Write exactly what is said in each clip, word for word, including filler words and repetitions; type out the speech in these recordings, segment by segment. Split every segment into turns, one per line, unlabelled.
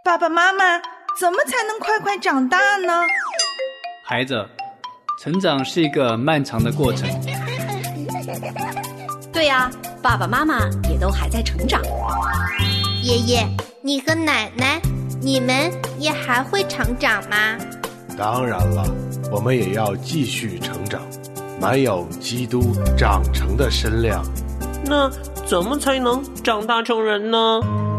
爸爸妈妈，怎么才能快快长大呢？
孩子，成长是一个漫长的过程。
对呀，爸爸妈妈也都还在成长。
爷爷，你和奶奶，你们也还会成长吗？
当然了，我们也要继续成长，满有基督长成的身量。
那怎么才能长大成人呢？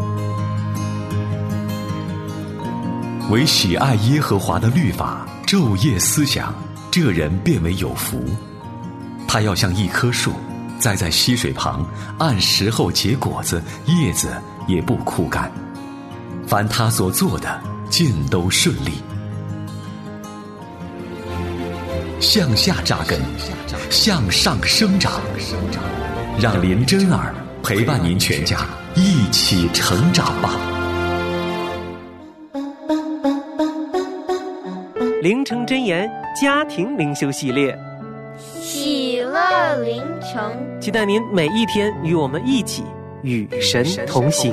唯喜爱耶和华的律法，昼夜思想，这人便为有福。他要像一棵树，栽在溪水旁，按时候结果子，叶子也不枯干。凡他所做的，尽都顺利。向下扎根，向上生长，让林真儿陪伴您全家一起成长吧。
灵城真言家庭灵修系列，
喜乐灵城，
期待您每一天与我们一起与神同行。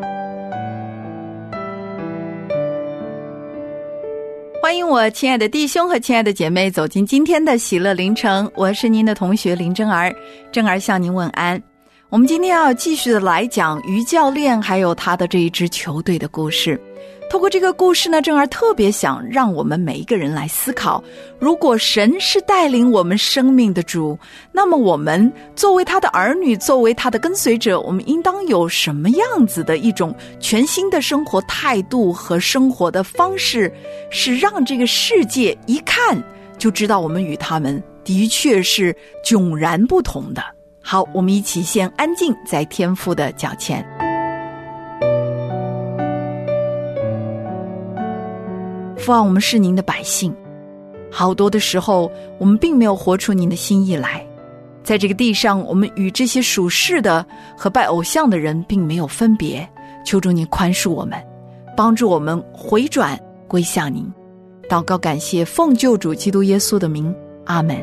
欢迎我亲爱的弟兄和亲爱的姐妹走进今天的喜乐灵城，我是您的同学林真儿，真儿向您问安。我们今天要继续的来讲于教练还有他的这一支球队的故事。透过这个故事呢，真儿特别想让我们每一个人来思考，如果神是带领我们生命的主，那么我们作为他的儿女，作为他的跟随者，我们应当有什么样子的一种全新的生活态度和生活的方式，是让这个世界一看就知道我们与他们的确是迥然不同的。好，我们一起先安静在天父的脚前。父啊，我们是您的百姓，好多的时候我们并没有活出您的心意来，在这个地上我们与这些属世的和拜偶像的人并没有分别，求主您宽恕我们，帮助我们回转归向您。祷告感谢奉救主基督耶稣的名，阿们。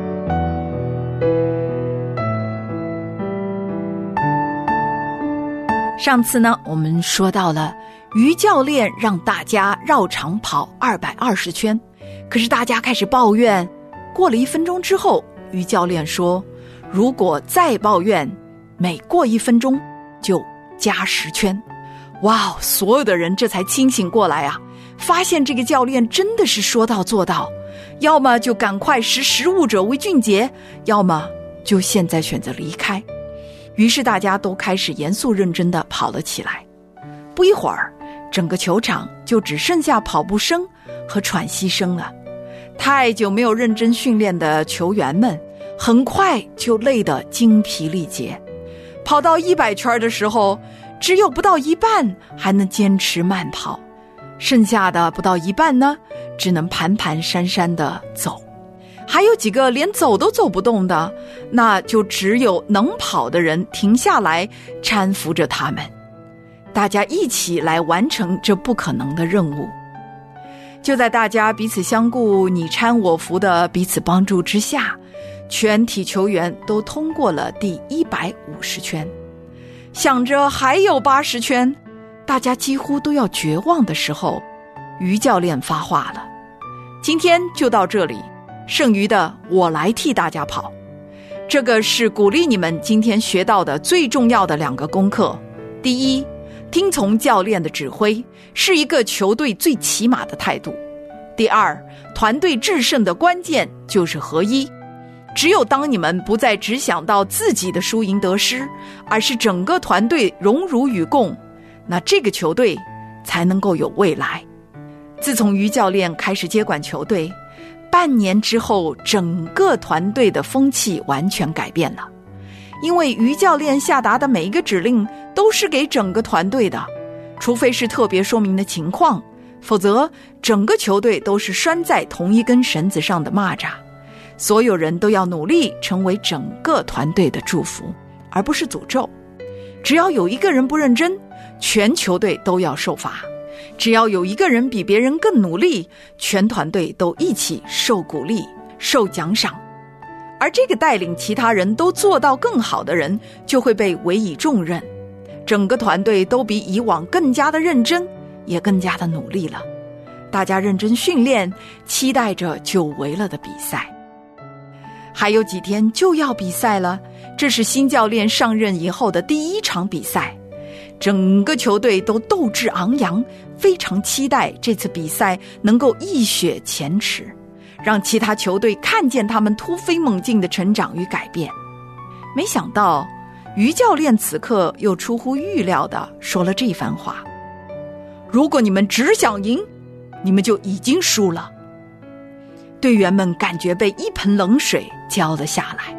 上次呢，我们说到了于教练让大家绕场跑二百二十圈，可是大家开始抱怨。过了一分钟之后，于教练说，如果再抱怨，每过一分钟就加十圈。哇，所有的人这才清醒过来啊，发现这个教练真的是说到做到，要么就赶快识时务者为俊杰，要么就现在选择离开。于是大家都开始严肃认真地跑了起来。不一会儿，整个球场就只剩下跑步声和喘息声了。太久没有认真训练的球员们很快就累得精疲力竭，跑到一百圈的时候，只有不到一半还能坚持慢跑，剩下的不到一半呢，只能蹒蹒跚跚地走。还有几个连走都走不动的，那就只有能跑的人停下来搀扶着他们，大家一起来完成这不可能的任务。就在大家彼此相顾，你搀我扶的彼此帮助之下，全体球员都通过了第一百五十圈。想着还有八十圈，大家几乎都要绝望的时候，于教练发话了，今天就到这里，剩余的我来替大家跑。这个是鼓励你们今天学到的最重要的两个功课。第一，听从教练的指挥是一个球队最起码的态度。第二，团队制胜的关键就是合一。只有当你们不再只想到自己的输赢得失，而是整个团队荣辱与共，那这个球队才能够有未来。自从于教练开始接管球队，半年之后，整个团队的风气完全改变了。因为于教练下达的每一个指令都是给整个团队的，除非是特别说明的情况，否则整个球队都是拴在同一根绳子上的蚂蚱。所有人都要努力成为整个团队的祝福，而不是诅咒。只要有一个人不认真，全球队都要受罚。只要有一个人比别人更努力，全团队都一起受鼓励、受奖赏。而这个带领其他人都做到更好的人，就会被委以重任。整个团队都比以往更加的认真， 也更加的努力了，大家认真训练，期待着久违了的比赛。还有几天就要比赛了，这是新教练上任以后的第一场比赛，整个球队都斗志昂扬，非常期待这次比赛能够一雪前耻，让其他球队看见他们突飞猛进的成长与改变。没想到于教练此刻又出乎预料地说了这番话：如果你们只想赢，你们就已经输了。队员们感觉被一盆冷水浇了下来。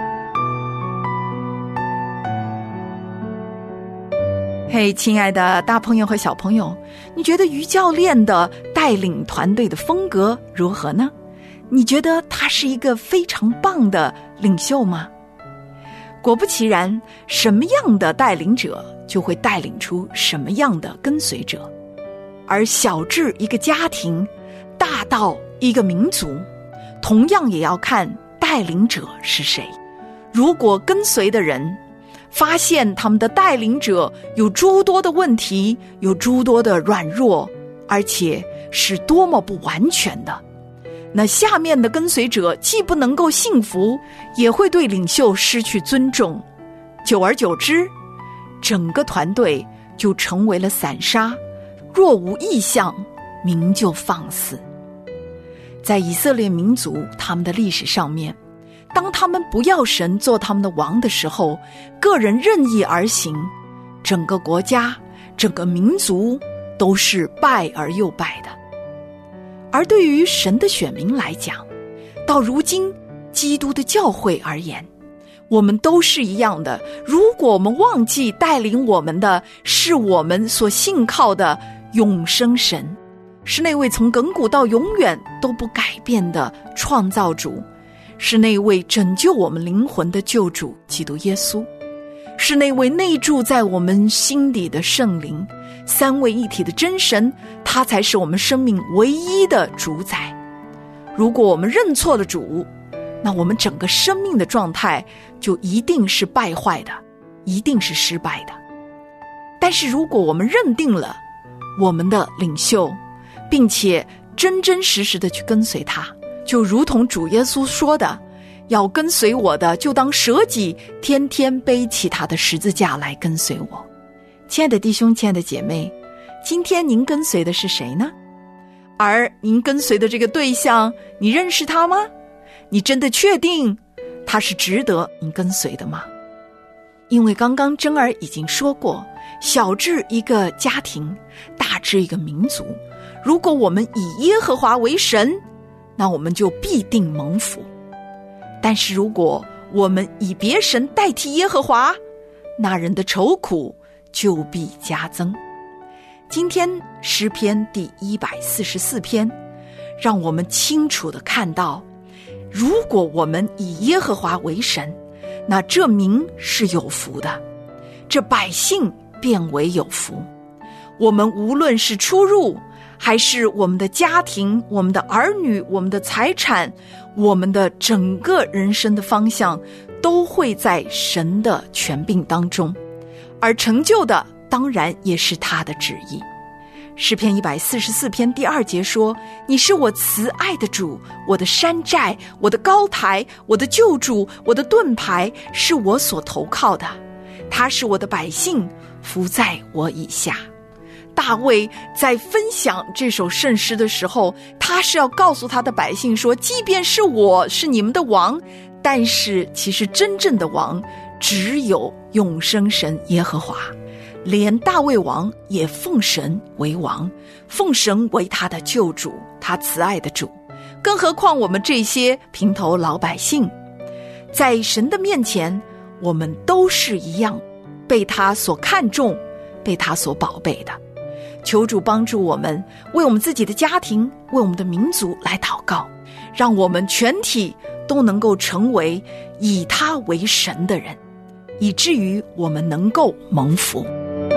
嘿，亲爱的大朋友和小朋友，你觉得于教练的带领团队的风格如何呢？你觉得他是一个非常棒的领袖吗？果不其然，什么样的带领者就会带领出什么样的跟随者。而小至一个家庭，大到一个民族，同样也要看带领者是谁。如果跟随的人发现他们的带领者有诸多的问题，有诸多的软弱，而且是多么不完全的，那下面的跟随者既不能够信服，也会对领袖失去尊重。久而久之，整个团队就成为了散沙，若无异象，民就放肆。在以色列民族他们的历史上面，当他们不要神做他们的王的时候，个人任意而行，整个国家整个民族都是败而又败的。而对于神的选民来讲，到如今基督的教会而言，我们都是一样的。如果我们忘记带领我们的是我们所信靠的永生神，是那位从亘古到永远都不改变的创造主，是那位拯救我们灵魂的救主基督耶稣，是那位内住在我们心底的圣灵，三位一体的真神，他才是我们生命唯一的主宰。如果我们认错了主，那我们整个生命的状态就一定是败坏的，一定是失败的。但是如果我们认定了我们的领袖，并且真真实实的去跟随他，就如同主耶稣说的，要跟随我的就当舍己，天天背起他的十字架来跟随我。亲爱的弟兄，亲爱的姐妹，今天您跟随的是谁呢？而您跟随的这个对象，你认识他吗？你真的确定他是值得您跟随的吗？因为刚刚珍儿已经说过，小至一个家庭，大至一个民族，如果我们以耶和华为神，那我们就必定蒙福。但是如果我们以别神代替耶和华，那人的愁苦就必加增。今天诗篇第一百四十四篇，让我们清楚地看到，如果我们以耶和华为神，那这民是有福的，这百姓变为有福。我们无论是出入，还是我们的家庭，我们的儿女，我们的财产，我们的整个人生的方向，都会在神的权柄当中，而成就的当然也是他的旨意。诗篇一百四十四篇第二节说，你是我慈爱的主，我的山寨，我的高台，我的救主，我的盾牌，是我所投靠的，他是我的百姓，伏在我以下。大卫在分享这首圣诗的时候，他是要告诉他的百姓说，即便是我是你们的王，但是其实真正的王只有永生神耶和华。连大卫王也奉神为王，奉神为他的救主，他慈爱的主，更何况我们这些平头老百姓，在神的面前，我们都是一样，被他所看重，被他所宝贝的。求主帮助我们，为我们自己的家庭，为我们的民族来祷告，让我们全体都能够成为以他为神的人，以至于我们能够蒙福。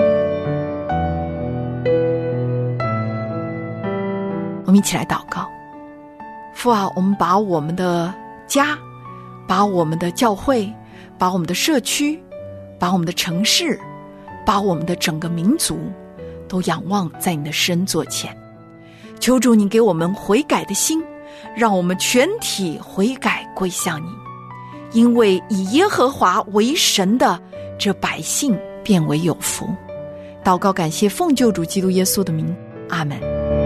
我们一起来祷告。父啊，我们把我们的家，把我们的教会，把我们的社区，把我们的城市，把我们的整个民族都仰望在你的神座前。求主你给我们悔改的心，让我们全体悔改归向你，因为以耶和华为神的这百姓变为有福。祷告感谢奉救主基督耶稣的名，阿们。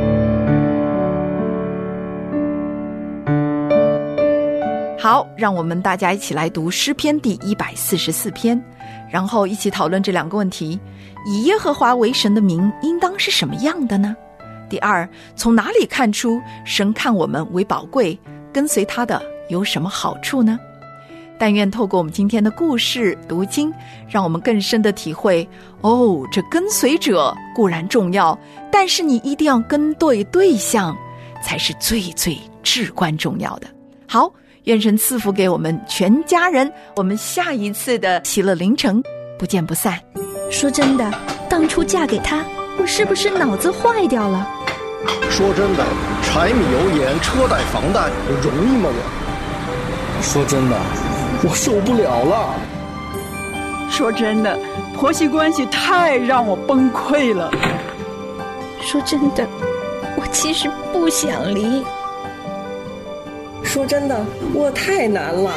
好，让我们大家一起来读诗篇第一百四十四篇，然后一起讨论这两个问题：以耶和华为神的名应当是什么样的呢？第二，从哪里看出神看我们为宝贵，跟随他的有什么好处呢？但愿透过我们今天的故事读经，让我们更深的体会，哦，这跟随者固然重要，但是你一定要跟对对象，才是最最至关重要的。好，愿神赐福给我们全家人，我们下一次的喜乐凌晨不见不散。
说真的，当初嫁给他，我是不是脑子坏掉了？
说真的，柴米油盐车贷房贷容易吗我？说真的，我受不了了。
说真的，婆媳关系太让我崩溃了。
说真的，我其实不想离。
说真的，我太难了。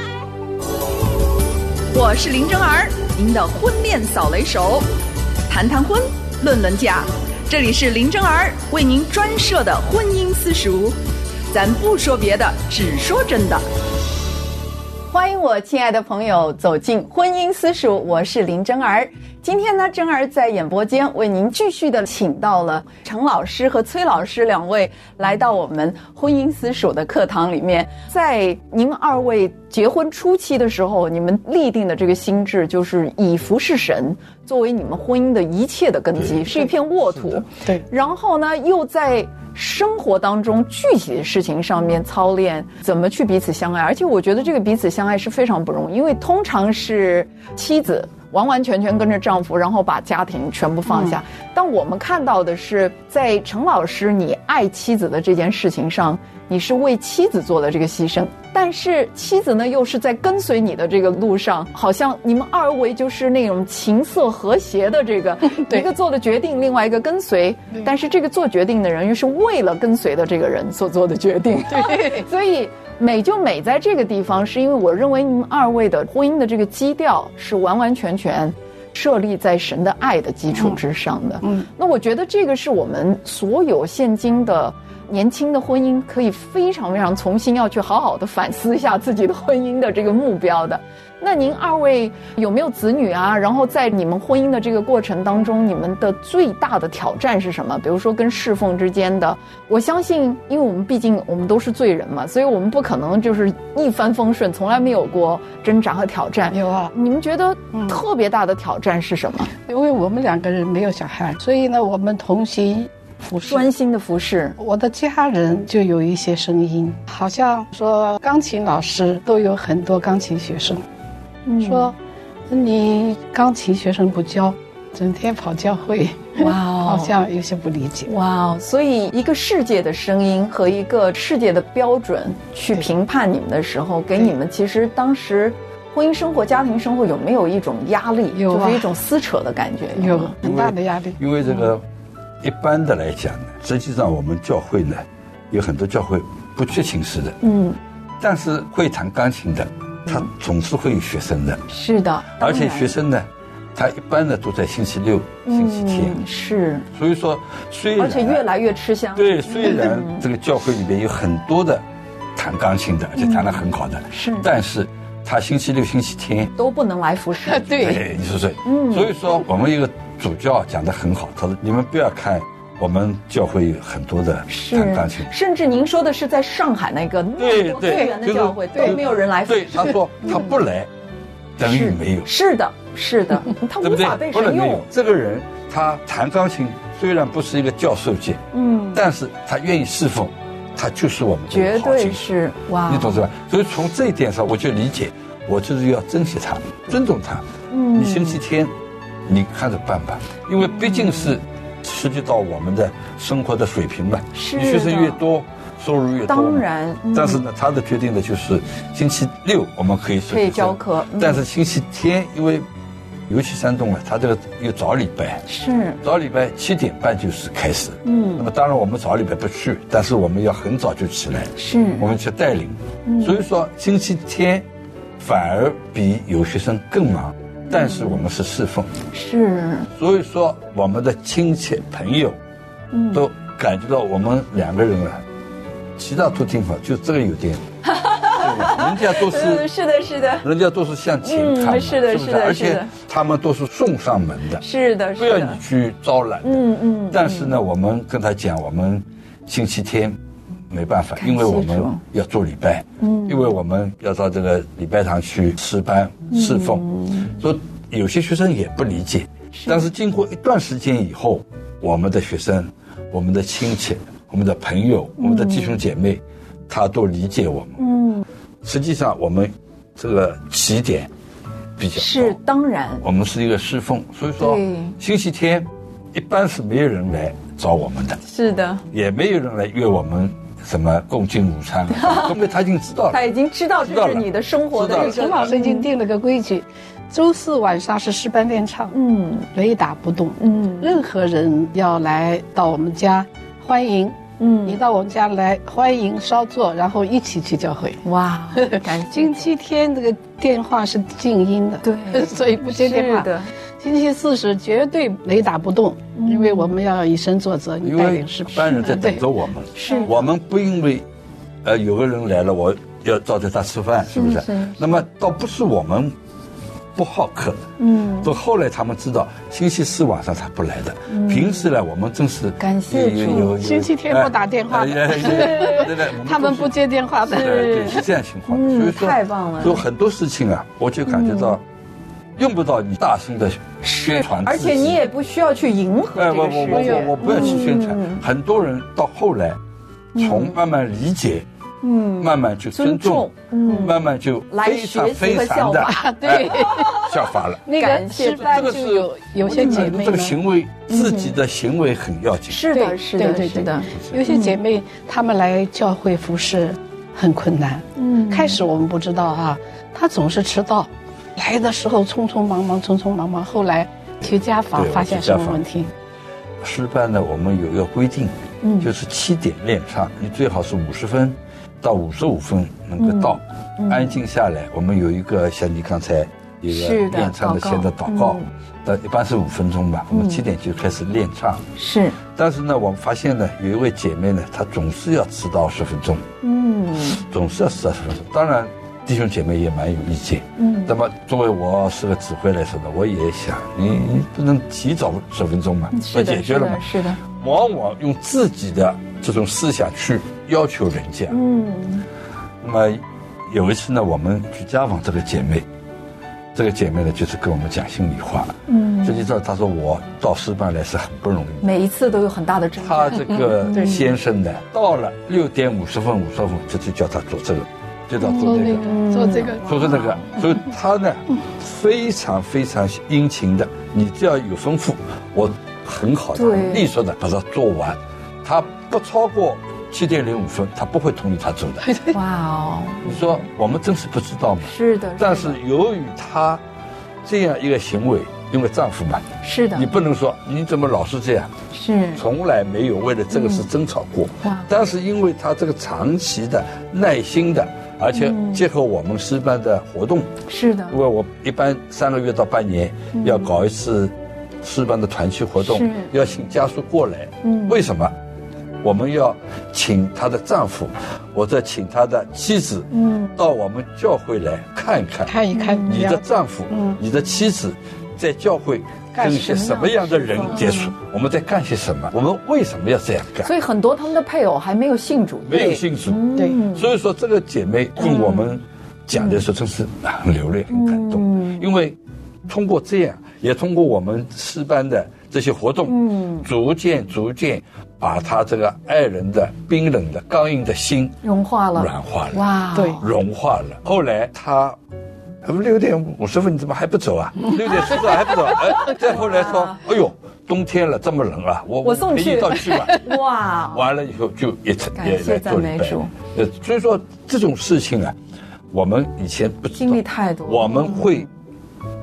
我是林真儿，您的婚恋扫雷手，谈谈婚，论论嫁，这里是林真儿为您专设的婚姻私塾，咱不说别的，只说真的。欢迎我亲爱的朋友走进婚姻私塾，我是林真儿。今天呢，真儿在演播间为您继续的请到了程老师和崔老师两位来到我们婚姻私塾的课堂里面。在您二位结婚初期的时候，你们立定的这个心志就是以服侍神作为你们婚姻的一切的根基，是一片沃土。
对，
然后呢，又在生活当中具体的事情上面操练怎么去彼此相爱。而且我觉得这个彼此相爱是非常不容易，因为通常是妻子完完全全跟着丈夫，然后把家庭全部放下。嗯、但我们看到的是，在程老师你爱妻子的这件事情上，你是为妻子做了这个牺牲，但是妻子呢又是在跟随你的这个路上，好像你们二位就是那种情色和谐的这个一个做的决定，另外一个跟随，但是这个做决定的人又是为了跟随的这个人所做的决定。对，所以美就美在这个地方，是因为我认为你们二位的婚姻的这个基调是完完全全设立在神的爱的基础之上的。嗯，那我觉得这个是我们所有现今的年轻的婚姻可以非常非常重新要去好好的反思一下自己的婚姻的这个目标的。那您二位有没有子女啊？然后在你们婚姻的这个过程当中，你们的最大的挑战是什么？比如说跟侍奉之间的，我相信因为我们毕竟我们都是罪人嘛，所以我们不可能就是一帆风顺，从来没有过挣扎和挑战。
有啊，
你们觉得特别大的挑战是什么？
因为我们两个人没有小孩，所以呢我们同心服侍，
专心的服侍。
我的家人就有一些声音，好像说钢琴老师都有很多钢琴学生，嗯、说你钢琴学生不教，整天跑教会，哇、哦，好像有些不理解。
哇，所以一个世界的声音和一个世界的标准去评判你们的时候，给你们其实当时婚姻生活、家庭生活有没有一种压力？有、啊，就是一种撕扯的感觉，
有很大的压力。
因为这个。一般的来讲呢，实际上我们教会呢，有很多教会不缺琴师的，嗯，但是会弹钢琴的，他总是会有学生的，
是的，
而且学生呢，他一般呢都在星期六、星期天，
嗯、是，
所以说虽然而
且越来越吃香，
对，虽然这个教会里面有很多的弹钢琴的，而且弹得很好的，是，但是他星期六、星期天
都不能来服侍，
对，对，你说说，嗯，所以说我们一个主教讲得很好，他说你们不要看我们教会有很多的弹钢琴，
甚至您说的是在上海那个
对
多元的教会，都没有人来服侍。
对，他说他不来，等于没有。
是的，是的，他无法被神用。
这个人他弹钢琴虽然不是一个教授界，嗯，但是他愿意侍奉，他就是我们的
绝对是哇，
你懂是吧？所以从这一点上，我就理解，我就是要珍惜他，尊重他。嗯，你星期天。你看着办吧，因为毕竟是涉及到我们的生活的水平嘛。是，你学生越多，收入越多。
当然，
嗯、但是呢，他的决定呢就是星期六我们可以
可以教课，
嗯、但是星期天因为尤其山东啊，它这个有早礼拜，
是
早礼拜七点半就是开始。嗯，那么当然我们早礼拜不去，但是我们要很早就起来，
是
我们去带领。嗯，所以说星期天反而比有学生更忙，但是我们是侍奉。
是，
所以说我们的亲戚朋友，嗯，都感觉到我们两个人啊，其他都挺好，就这个有点。人家都是
是的，是的，
人家都是向前看，
嗯，是的，
是不是？而且他们都是送上门的，
是的，
不要你去招揽的。
嗯嗯。
但是呢，我们跟他讲，我们星期天没办法，因为我们要做礼拜，嗯，因为我们要到这个礼拜堂去诗班侍奉。说有些学生也不理解，但是经过一段时间以后，我们的学生、我们的亲戚、我们的朋友、我们的弟兄姐妹，他都理解我们。嗯。实际上，我们这个起点比较高，
是当然，
我们是一个侍奉，所以说星期天一般是没有人来找我们的，
是的，
也没有人来约我们什么共进午餐了，因为他已经知道了，
他已经知道这是你的生活的。
陈老师已经定了个规矩，周四晚上是诗班练唱，嗯，雷打不动，嗯，任何人要来到我们家，欢迎。嗯，你到我们家来，欢迎稍坐，然后一起去教会。
哇，感谢。
星期天这个电话是静音的，对，所以不接电话。
是的。
星期四是绝对雷打不动，嗯，因为我们要以身作则，你带领诗班。
班人在等着我们，
是
我们不因为，呃，有个人来了，我要招待他吃饭，是不是？是。那么倒不是我们不好客，嗯，到后来他们知道星期四晚上他不来的，嗯，平时呢我们真是
感谢主，
星期天不打电话的，对对，他们不接电话的，
对，是这样情况。
所以说太棒了，
有很多事情啊，我就感觉到用不到你大声的宣传，
而且你也不需要去迎合这个世界，
我我我我不要去宣传。很多人到后来从慢慢理解。嗯，慢慢就尊重，嗯，慢慢就非常非常的
对
效法了。
那个吃饭就有有些姐妹，
这个行为自己的行为很要紧。
是的，是的，是的。
有些姐妹她们来教会服侍很困难。嗯，开始我们不知道啊，她总是迟到，来的时候匆匆忙忙，匆匆忙忙。后来学家访发现什么问题？
诗班呢，我们有一个规定，嗯，就是七点练唱，你最好是五十分。到五十五分能够到，嗯嗯、安静下来。我们有一个像你刚才一个练唱的前的祷告，那、嗯、一般是五分钟吧。我们七点就开始练唱。
是，
但是呢，我们发现呢，有一位姐妹呢，她总是要迟到十分钟。嗯，总是要迟到十分钟。当然，弟兄姐妹也蛮有意见。嗯，那么作为我是个指挥来说呢，我也想，你你不能提早十分钟嘛，
不
解决了嘛？
是的。
往往用自己的这种思想去要求人家。嗯，那么有一次呢，我们去家访这个姐妹，这个姐妹呢就是跟我们讲心里话。嗯，实际上她说我到诗班来是很不容易，
每一次都有很大的征战。
她这个先生呢，到了六点五十分五十分，这就叫他做这个，就叫做这个，
做这个，
做这个。所以她呢非常非常殷勤的，你只要有吩咐，我很好的、很利索的把它做完。他不超过七点零五分，他不会同意他走的。
哇哦！
你说我们真是不知道吗？
是的。
但是由于他这样一个行为，因为丈夫嘛，
是的，
你不能说你怎么老是这样，
是
从来没有为了这个事争吵过。嗯、但是因为他这个长期的、耐心的，而且结合我们诗班的活动，
是的，
因为我一般三个月到半年要搞一次诗班的团契活动，要请家属过来。嗯，为什么？我们要请她的丈夫，或者请她的妻子，嗯，到我们教会来看一看，
看一看
你的丈夫、嗯、你的妻子在教会跟一些什么样的人接触，我们在干些什么，我们为什么要这样干？
所以很多他们的配偶还没有信主，
没有信主，对，所以说这个姐妹跟我们讲的时候，真是很流泪、很感动，嗯、因为通过这样，也通过我们诗班的这些活动，嗯，逐渐逐渐把他这个爱人的冰冷的刚硬的心
融化了，
软化了，
哇，
对，
融化了。后来他，六点五十分你怎么还不走啊？六点十分还不走？哎，再后来说，哎呦，冬天了这么冷啊，我
我送去，
陪你到去吧。
哇，
完了以后就也
也来做礼拜。
呃，所以说这种事情啊，我们以前不知道，
经历太多，
我们会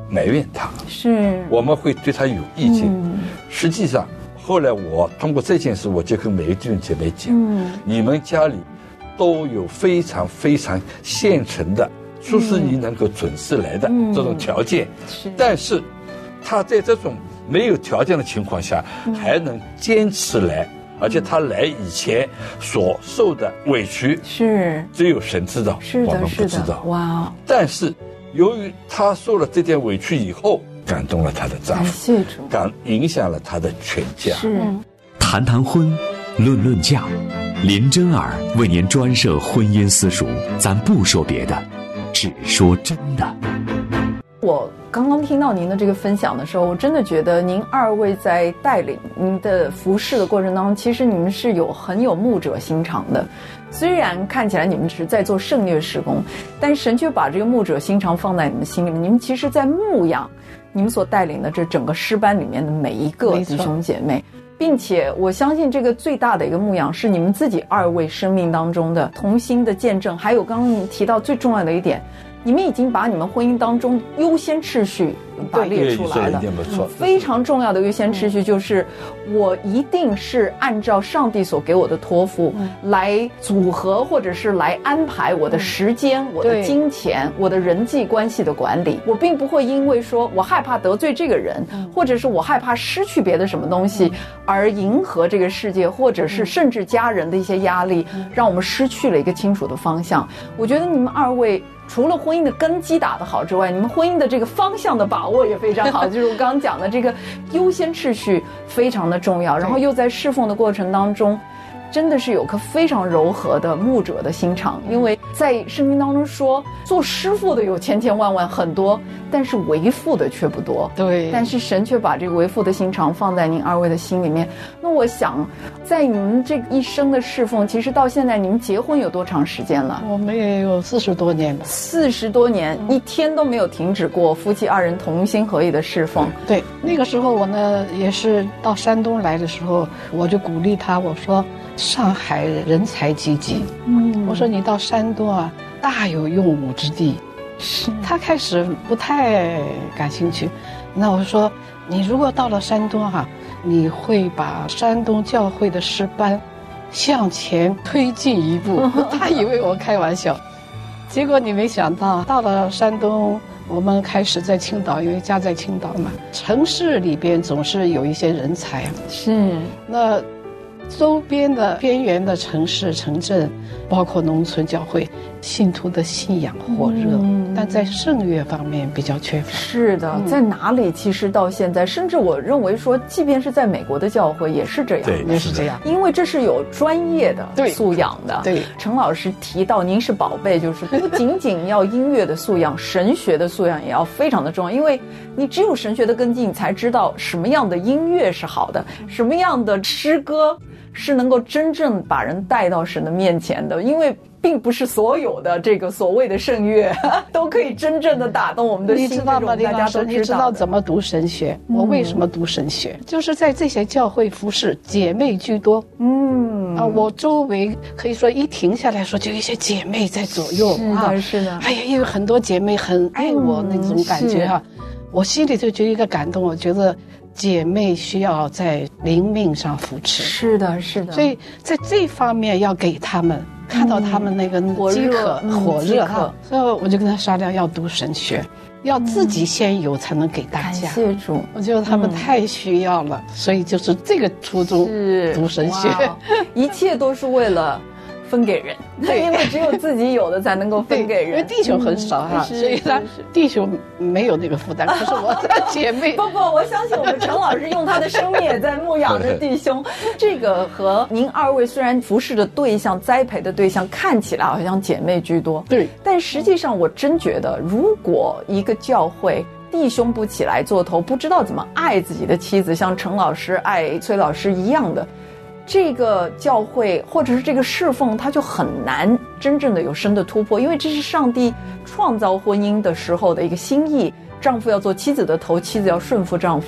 埋怨他，
是
我们会对他有意见。
嗯、
实际上，后来我通过这件事，我就跟每一对姐妹讲，
嗯、
你们家里都有非常非常现成的，出师你能够准时来的这种条件，
嗯、
但是他在这种没有条件的情况下，
嗯、
还能坚持来。而且他来以前所受的委屈
是
只有神知道，
是的，
我们不知道。
哇！
但是由于他受了这点委屈以后，感动了他的丈夫，
感谢主，
感影响了他的全家。
是
谈谈婚，论论嫁，林真儿为您专设婚姻私塾，咱不说别的，只说真的。
我刚刚听到您的这个分享的时候，我真的觉得您二位在带领您的服事的过程当中，其实你们是有很有牧者心肠的。虽然看起来你们只是在做圣乐事工，但神却把这个牧者心肠放在你们心里面，你们其实在牧养你们所带领的这整个诗班里面的每一个弟兄姐妹，并且我相信这个最大的一个牧养是你们自己二位生命当中的同心的见证。还有刚刚你提到最重要的一点，你们已经把你们婚姻当中优先次序把列出来了，
嗯、
非常重要的优先次序就是我一定是按照上帝所给我的托付来组合或者是来安排我的时间、我的金钱、我的人际关系的管理。我并不会因为说我害怕得罪这个人，或者是我害怕失去别的什么东西而迎合这个世界，或者是甚至家人的一些压力，让我们失去了一个清楚的方向。我觉得你们二位除了婚姻的根基打得好之外，你们婚姻的这个方向的把握也非常好，就是我刚刚讲的这个优先次序非常的重要，然后又在侍奉的过程当中真的是有颗非常柔和的牧者的心肠。因为在圣经当中说做师傅的有千千万万很多，但是为父的却不多。
对，
但是神却把这个为父的心肠放在您二位的心里面。那我想在你们这一生的侍奉，其实到现在你们结婚有多长时间了？
我们也有四十多年了。
四十多年，一天都没有停止过夫妻二人同心合意的侍奉。
对，那个时候我呢也是到山东来的时候，我就鼓励他，我说上海人才济济，嗯，我说你到山东啊，大有用武之地。是，他开始不太感兴趣。那我说，你如果到了山东啊，你会把山东教会的诗班向前推进一步。他以为我开玩笑，结果你没想到，到了山东，我们开始在青岛，因为家在青岛嘛，城市里边总是有一些人才。
是，
那周边的边缘的城市城镇，包括农村教会，信徒的信仰火热，嗯、但在圣乐方面比较缺乏。
是的，嗯、在哪里其实到现在，甚至我认为说，即便是在美国的教会也是这样，
对，
也是这样，
因为这是有专业的素养的。
对，
陈老师提到您是宝贝，就是不仅仅要音乐的素养，神学的素养也要非常的重要，因为你只有神学的根基，你才知道什么样的音乐是好的，什么样的诗歌是能够真正把人带到神的面前的。因为并不是所有的这个所谓的圣乐都可以真正的打动我们的心。
你知道吗，林老师？你知道怎么读神学？嗯、我为什么读神学？就是在这些教会服侍，姐妹居多。嗯啊，我周围可以说一停下来说，就有一些姐妹在左右。
是的，啊、是的。
哎呀，因为很多姐妹很爱我那种感觉哈、啊，嗯、我心里就觉得一个感动。我觉得姐妹需要在灵命上扶持。
是的，是的。
所以在这方面要给他们。看到他们那个饥渴、嗯、火热哈，所以我就跟他商量要读神学，要自己先有才能给大家。
感谢主，
我觉得他们太需要了，嗯、所以就是这个初衷读神学，
一切都是为了分给人，对，因为只有自己有的才能够分给人。
因为弟兄很少哈、啊，嗯、所以呢，弟兄没有那个负担。可是我的姐妹，
不不，我相信我们陈老师用他的生命也在牧养着弟兄。这个和您二位虽然服侍的对象、栽培的对象看起来好像姐妹居多，
对，
但实际上我真觉得，如果一个教会弟兄不起来做头，不知道怎么爱自己的妻子，像陈老师爱崔老师一样的。这个教会或者是这个侍奉，它就很难真正的有深的突破，因为这是上帝创造婚姻的时候的一个心意。丈夫要做妻子的头，妻子要顺服丈夫。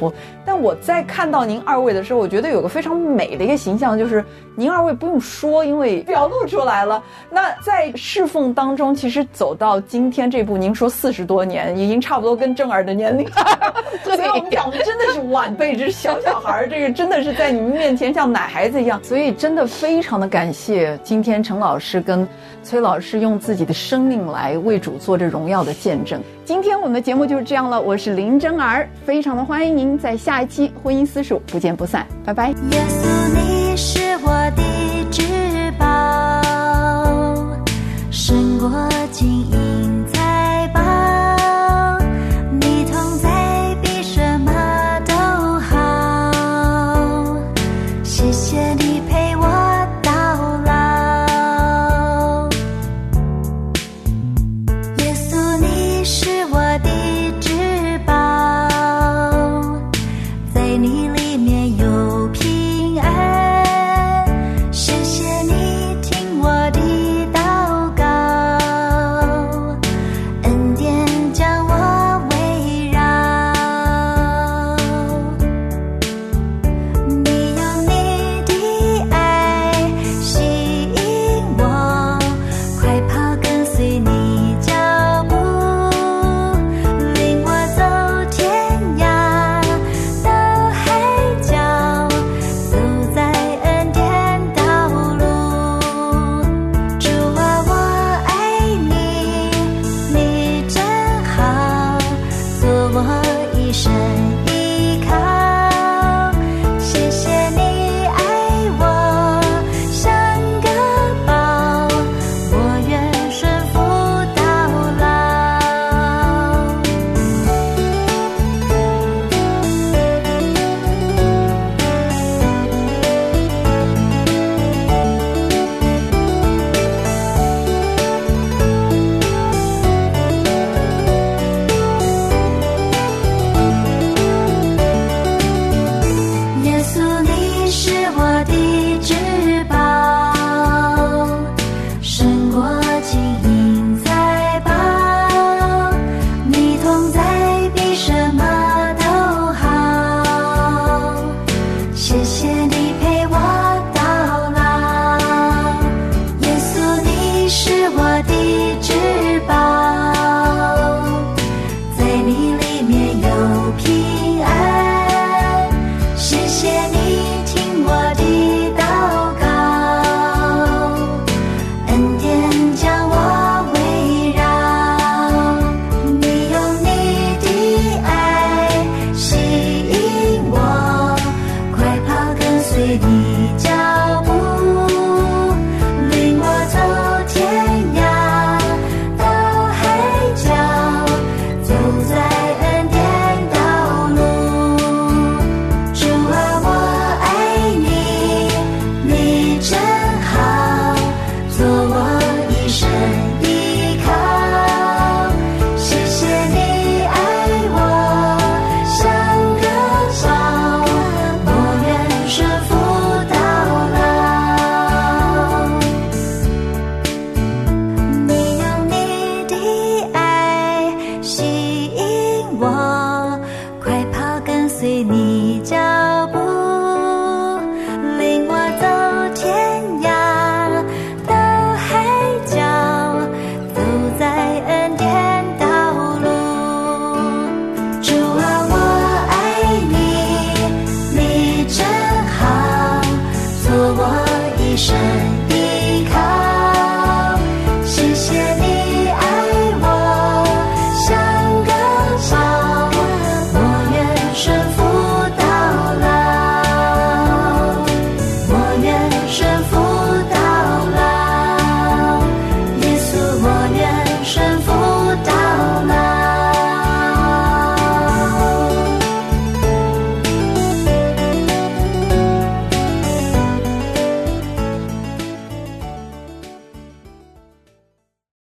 但我在看到您二位的时候，我觉得有个非常美的一个形象，就是您二位不用说，因为表露出来了。那在侍奉当中，其实走到今天这步，您说四十多年，已经差不多跟正儿的年龄了。所以我们讲的真的是晚辈，这小小孩，这个真的是在你们面前像奶孩子一样。所以真的非常的感谢今天陈老师跟崔老师用自己的生命来为主做这荣耀的见证。今天我们的节目就是这样了，我是林真儿，非常的欢迎您在下一期婚姻私塾不见不散，拜拜。
耶稣，你是我的至宝，胜过金银财宝，你同在比什么都好，谢谢你陪我到老。耶稣，你是我的至宝，在你里面有平安，谢谢你听我的祷告，恩典将我围绕，你用你的爱吸引我，快跑跟随你脚步，领我走天涯到海角，走在恩典道路。主啊，我爱你，你真好，做我一生依靠，谢谢你爱我像个宝，我愿顺服到老。耶稣，你是我的至宝，胜过金银财宝，你同在比什么都好，谢谢你陪我到老。耶稣，你是我的至宝，在你里面有平安，谢谢你听我的祷告，恩典将我围绕，你用你的爱吸引我，快跑跟随你脚步，领我走天涯到海角，走在恩典道路。主啊，我爱你，你真好，做我一生依靠，谢谢你爱我像个宝，我愿顺服到老。你用你的爱吸引我，快跑跟随你脚步，领我走天涯到海角，走在恩典道路。主啊，我爱你，你真好，做我一生